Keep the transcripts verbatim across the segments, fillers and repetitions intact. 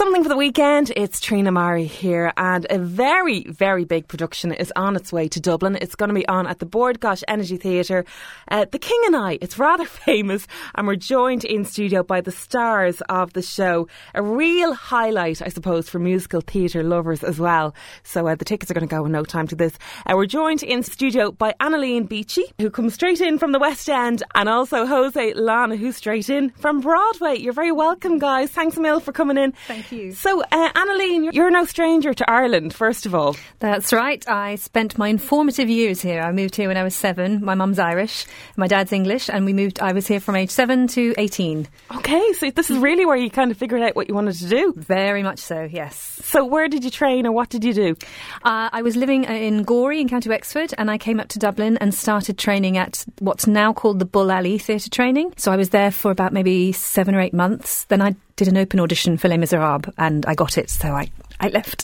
Something for the weekend. It's Trina Mari here, and a very, very big production is on its way to Dublin. It's going to be on at the Bord Gáis Energy Theatre. Uh, the King and I, it's rather famous, and we're joined in studio by the stars of the show. A real highlight, I suppose, for musical theatre lovers as well. So uh, the tickets are going to go in no time to this. Uh, we're joined in studio by Annalene Beachy, who comes straight in from the West End, and also Jose Lana, who's straight in from Broadway. You're very welcome, guys. Thanks a mil for coming in. Thank you. So, uh, Annalene, you're no stranger to Ireland, first of all. That's right. I spent my informative years here. I moved here when I was seven. My mum's Irish, my dad's English, and we moved. I was here from age seven to eighteen. Okay, so this is really where you kind of figured out what you wanted to do. Very much so, yes. So, where did you train, or what did you do? Uh, I was living in Gorey in County Wexford, and I came up to Dublin and started training at what's now called the Bull Alley Theatre Training. So I was there for about maybe seven or eight months. Then I did an open audition for Les Miserables, and I got it, so I, I left.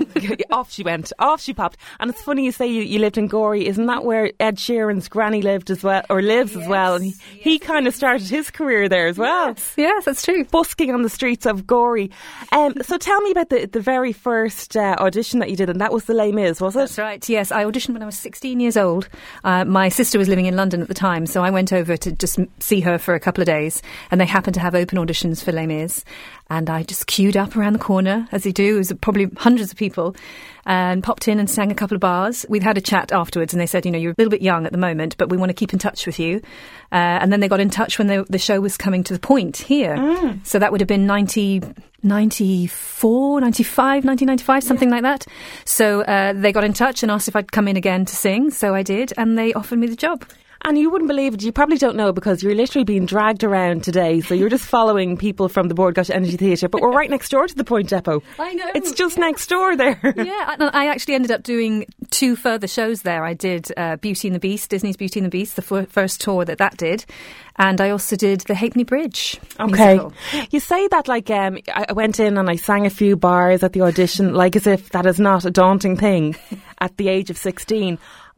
Off she went, off she popped. And it's funny you say you, you lived in Gorey. Isn't that where Ed Sheeran's granny lived as well, or lives yes, as well? And he, yes, he kind of started his career there as well. Yes, yes, that's true. Busking on the streets of Gorey. Um, so tell me about the, the very first uh, audition that you did, and that was the Les Mis, was it? That's right, yes. I auditioned when I was sixteen years old. Uh, my sister was living in London at the time, so I went over to just see her for a couple of days, and they happened to have open auditions for Les Mis. And I just queued up around the corner, as they do. It was probably hundreds of people, and popped in and sang a couple of bars. We had a chat afterwards, and they said, you know, you're a little bit young at the moment, but we want to keep in touch with you. Uh, and then they got in touch when they, the show was coming to the point here. Mm. So that would have been ninety, ninety-four, ninety-five, nineteen ninety-five, something yeah. like that. So uh, they got in touch and asked if I'd come in again to sing. So I did, and they offered me the job. And you wouldn't believe it, you probably don't know, because you're literally being dragged around today. So you're just following people from the Bord Gáis Energy Theatre, but we're right next door to the Point Depot. I know. It's just yeah. next door there. Yeah, I actually ended up doing two further shows there. I did uh, Beauty and the Beast, Disney's Beauty and the Beast, the f- first tour that that did. And I also did the Halfpenny Bridge Okay. musical. You say that like um, I went in and I sang a few bars at the audition, like as if that is not a daunting thing at the age of sixteen.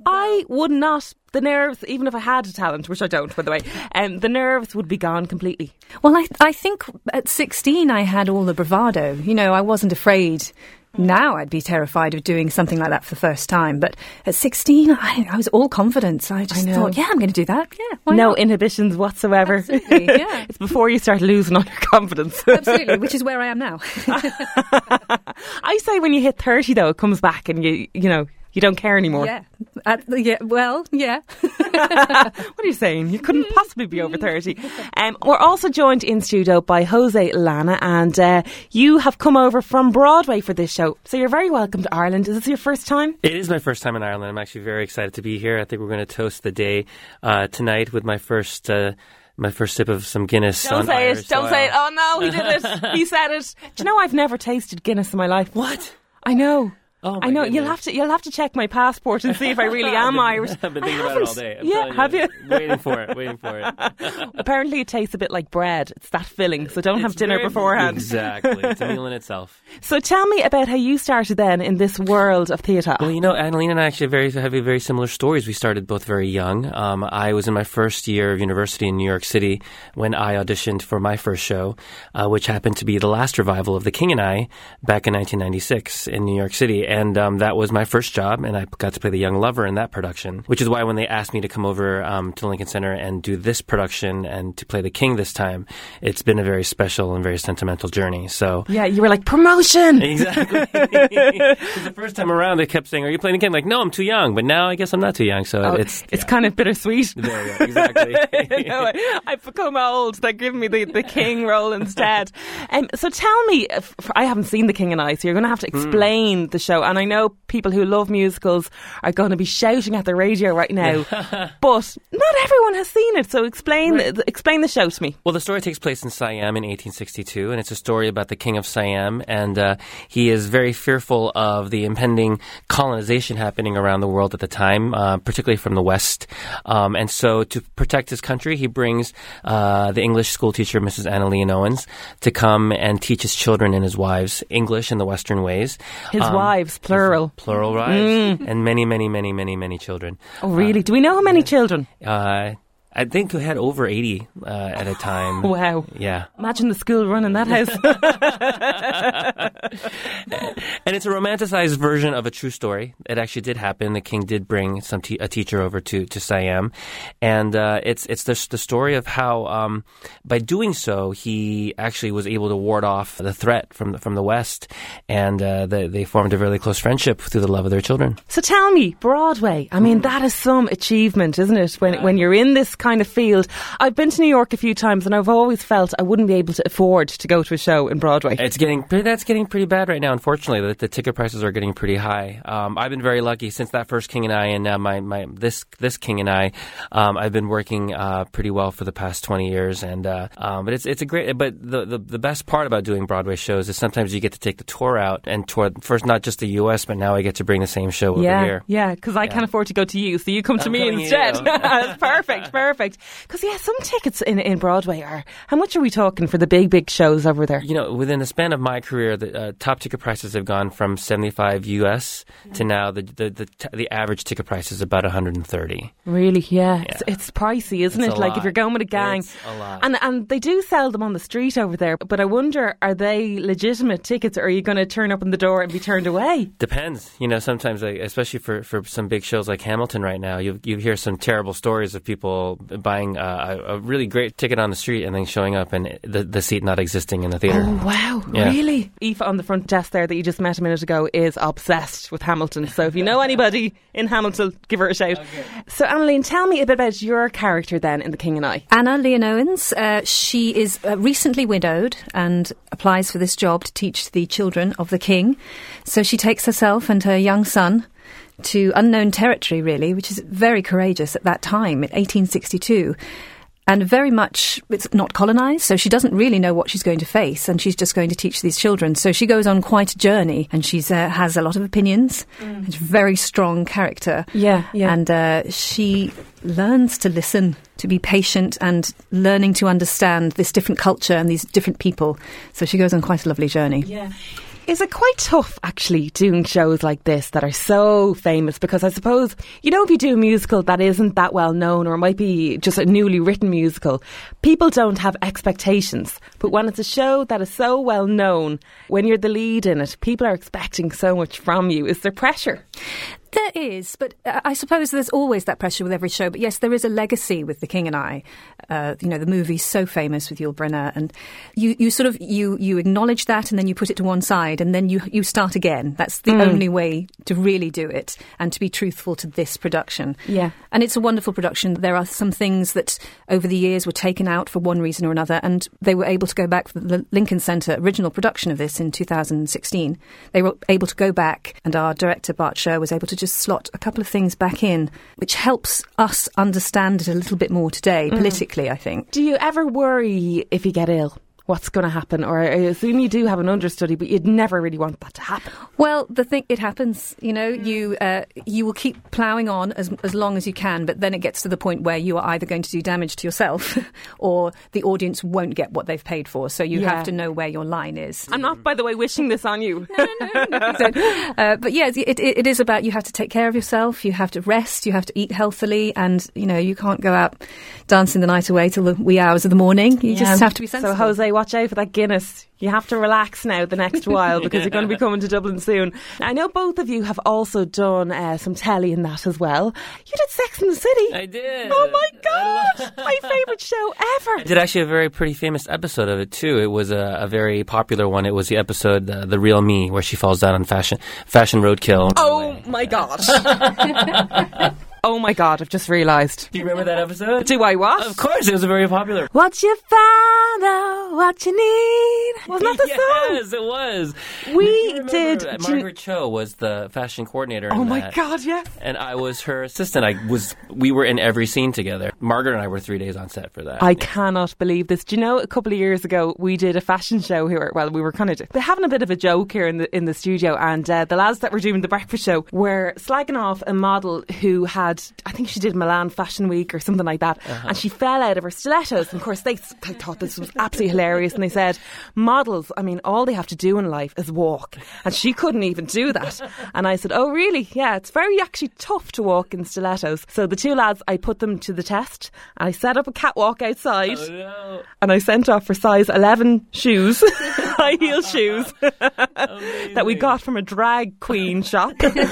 I would not, the nerves, even if I had a talent, which I don't, by the way, um, the nerves would be gone completely. Well, I, I think at sixteen I had all the bravado. You know, I wasn't afraid. Now I'd be terrified of doing something like that for the first time. But at sixteen, I, I was all confidence. I just I thought, yeah, I'm going to do that. Yeah, why no not? inhibitions whatsoever. Absolutely, yeah. It's before you start losing all your confidence. Absolutely, which is where I am now. I say when you hit thirty, though, it comes back and you, you know, you don't care anymore. Yeah. Uh, yeah. Well, yeah. What are you saying? You couldn't possibly be over thirty. Um, we're also joined in studio by Jose Lana, and uh, you have come over from Broadway for this show. So you're very welcome to Ireland. Is this your first time? It is my first time in Ireland. I'm actually very excited to be here. I think we're going to toast the day uh, tonight with my first... Uh, My first sip of some Guinness. Don't on say Irish it. Don't soil. say it. Oh no, he did it. He said it. Do you know I've never tasted Guinness in my life? What? I know. Oh my I know. goodness. You'll have to. You'll have to check my passport and see if I really am Irish. I've been thinking I about it all day. I'm yeah, telling have you? Waiting for it. Waiting for it. Apparently, it tastes a bit like bread. It's that filling. So don't It's have dinner very- beforehand. Exactly. It's a meal in itself. So tell me about how you started then in this world of theatre. Well, you know, Annalene and I actually very, have very similar stories. We started both very young. Um, I was in my first year of university in New York City when I auditioned for my first show, uh, which happened to be the last revival of The King and I back in nineteen ninety-six in New York City. And um, that was my first job, and I got to play the young lover in that production, which is why when they asked me to come over um, to Lincoln Center and do this production and to play the king this time, it's been a very special and very sentimental journey. So Yeah, you were like, promotion! Exactly. The first time around, they kept saying, "Are you playing the king?" Like, no, I'm too young. But now I guess I'm not too young. So Oh, it's it's yeah. kind of bittersweet. There you go. Exactly. You know, I- I've become old. They're giving me the, the king role instead. Um, so tell me, if, I haven't seen The King and I, so you're going to have to explain mm. the show. And I know people who love musicals are going to be shouting at the radio right now, but not everyone has seen it. So explain Right. the, explain the show to me. Well, the story takes place in Siam in eighteen sixty-two, and it's a story about the king of Siam, and uh, he is very fearful of the impending colonization happening around the world at the time, uh, particularly from the West. Um, and so to protect his country, he brings uh, the English school teacher, Missus Annalene Owens, to come and teach his children and his wives English in the Western ways. His Um, wives, plural. Plural wives. And many, many, many, many, many children. Oh, really? Do we know how many children? Uh, I think we had over eighty uh, at a time. Wow. Yeah. Imagine the school run in that house. And it's a romanticized version of a true story. It actually did happen. The king did bring some te- a teacher over to, to Siam. And uh, it's it's the, the story of how, um, by doing so, he actually was able to ward off the threat from the, from the West. And uh, they, they formed a really close friendship through the love of their children. So tell me, Broadway, I mean, that is some achievement, isn't it? When, when you're in this kind of field. I've been to New York a few times and I've always felt I wouldn't be able to afford to go to a show in Broadway. It's getting, that's getting pretty bad right now, unfortunately. The, the ticket prices are getting pretty high. Um, I've been very lucky since that first King and I, and now my, my this this King and I. Um, I've been working uh, pretty well for the past twenty years, and uh, um, but it's it's a great. But the, the the best part about doing Broadway shows is sometimes you get to take the tour out and tour first not just the U S, but now I get to bring the same show yeah, over here. Yeah, because I yeah. can't afford to go to you, so you come to I'm me instead. Perfect, perfect. Because yeah, some tickets in in Broadway are. How much are we talking for the big big shows over there? You know, within the span of my career, the uh, top ticket prices have gone from seventy-five U S to now the the the, t- the average ticket price is about one hundred thirty. Really? Yeah, yeah. It's, it's pricey, isn't it's it? Like lot. if you're going with a gang, it's a lot. and and they do sell them on the street over there. But I wonder, are they legitimate tickets, or are you going to turn up in the door and be turned away? Depends. You know, sometimes, like, especially for, for some big shows like Hamilton right now, you you hear some terrible stories of people buying uh, a, a really great ticket on the street and then showing up and the the seat not existing in the theater. Oh wow! Yeah. Really? Aoife on the front desk there that you just met a minute ago is obsessed with Hamilton. So if you know anybody in Hamilton, give her a shout. Okay. So Annalene, tell me a bit about your character then in The King and I. Anna Leonowens, uh, she is uh, recently widowed and applies for this job to teach the children of the king. So she takes herself and her young son to unknown territory, really, which is very courageous at that time, in eighteen sixty-two. And very much, it's not colonised, so she doesn't really know what she's going to face, and she's just going to teach these children. So she goes on quite a journey, and she uh, has a lot of opinions. Mm. It's a very strong character. Yeah, yeah. And uh, she learns to listen, to be patient, and learning to understand this different culture and these different people. So she goes on quite a lovely journey. Yeah. Is it quite tough, actually, doing shows like this that are so famous? Because I suppose, you know, if you do a musical that isn't that well known, or it might be just a newly written musical, people don't have expectations. But when it's a show that is so well known, when you're the lead in it, people are expecting so much from you. Is there pressure? There is, but uh, I suppose there's always that pressure with every show. But yes, there is a legacy with The King and I. Uh, you know, the movie's so famous with Yul Brynner, and you, you sort of you you acknowledge that, and then you put it to one side, and then you you start again. That's the mm. only way to really do it, and to be truthful to this production. Yeah, and it's a wonderful production. There are some things that over the years were taken out for one reason or another, and they were able to go back for the Lincoln Center original production of this in two thousand sixteen. They were able to go back, and our director Bart Sher was able to just slot a couple of things back in, which helps us understand it a little bit more today, mm. politically, I think. Do you ever worry if you get ill? What's going to happen? Or I assume you do have an understudy, but you'd never really want that to happen. Well, the thing, it happens, you know, you uh, you will keep ploughing on as as long as you can, but then it gets to the point where you are either going to do damage to yourself or the audience won't get what they've paid for. So you yeah. have to know where your line is. I'm not, by the way, wishing this on you. no, no, no. So, uh, but yeah, it, it, it is about, you have to take care of yourself, you have to rest, you have to eat healthily, and, you know, you can't go out dancing the night away till the wee hours of the morning. You yeah. just have to be sensible. So, Jose, watch out for that Guinness. You have to relax now the next while, because you're going to be coming to Dublin soon. I know both of you have also done uh, some telly in that as well. You did Sex and the City. I did. Oh my gosh, my favourite show ever. I did actually a very pretty famous episode of it too. It was a, a very popular one. It was the episode uh, The Real Me, where she falls down on fashion fashion roadkill. Oh my gosh. Oh my God, I've just realised. Do you remember that episode? Do I what? Of course, it was a very popular. What you found out, what you need. Wasn't that the yes, song? Yes, it was. We did. That Margaret Cho was the fashion coordinator. Oh in my that. God, yes. And I was her assistant. I was. We were in every scene together. Margaret and I were three days on set for that. I cannot believe this. Do you know, a couple of years ago, we did a fashion show here. Well, we were kind of having a bit of a joke here in the in the studio, and uh, the lads that were doing the breakfast show were slagging off a model who had had, I think she did Milan Fashion Week or something like that, uh-huh. and she fell out of her stilettos. And of course, they, they thought this was absolutely hilarious, and they said, models, I mean, all they have to do in life is walk, and she couldn't even do that. And I said, oh really? Yeah, it's very actually tough to walk in stilettos. So the two lads, I put them to the test. I set up a catwalk outside, oh, no. and I sent off for size eleven shoes, high heel shoes, that we got from a drag queen shop.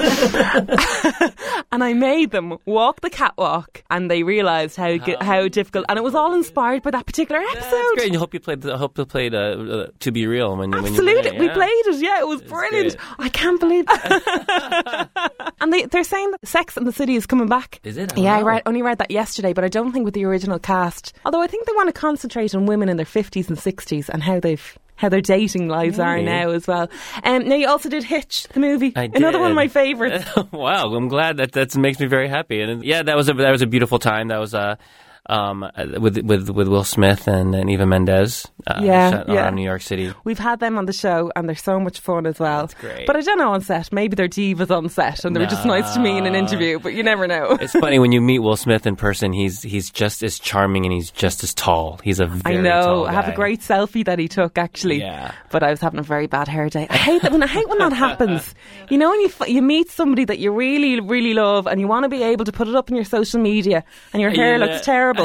And I made them walk the catwalk, and they realised how how, how difficult. And it was all inspired by that particular episode. That's great. And I hope you played. I hope you played uh, uh, To Be Real when you. Absolutely, when you played, we yeah. played it. Yeah, it was it's brilliant. Great. I can't believe that. And they they're saying that Sex and the City is coming back. Is it? I yeah, know. I read, only read that yesterday, but I don't think with the original cast. Although I think they want to concentrate on women in their fifties and sixties and how they've. How their dating lives mm. are now as well. Um, now you also did Hitch, the movie. I did. Another one of my favourites. Wow, I'm glad that that makes me very happy. And yeah, that was a that was a beautiful time. That was a. Um, with with with Will Smith and, and Eva Mendes, uh, yeah, yeah. around New York City. We've had them on the show, and they're so much fun as well. That's great. But I don't know on set. Maybe they're divas on set, and they no. were just nice to me in an interview. But you never know. It's funny when you meet Will Smith in person. He's he's just as charming and he's just as tall. He's a very I know. tall guy. I have a great selfie that he took actually. Yeah. But I was having a very bad hair day. I hate that when I hate when that happens. You know, when you f- you meet somebody that you really really love, and you want to be able to put it up on your social media, and your hair yeah. looks terrible.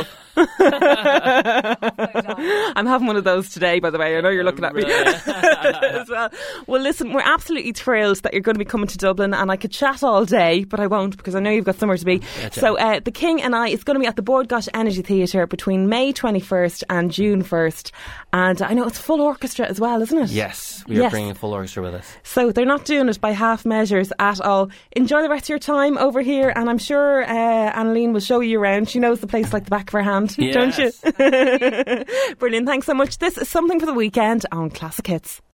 I'm having one of those today, by the way. I know you're looking at me as well. Well, listen, we're absolutely thrilled that you're going to be coming to Dublin, and I could chat all day, but I won't because I know you've got somewhere to be. That's so uh, The King and I is going to be at the Bord Gáis Energy Theatre between May twenty-first and June first, and I know it's full orchestra as well, isn't it? Yes, we are yes. bringing a full orchestra with us. So they're not doing it by half measures at all. Enjoy the rest of your time over here, and I'm sure uh, Annalene will show you around. She knows the place like the back of her hand. Yes. Don't you? Brilliant, thanks so much. This is Something for the Weekend on Classic Hits.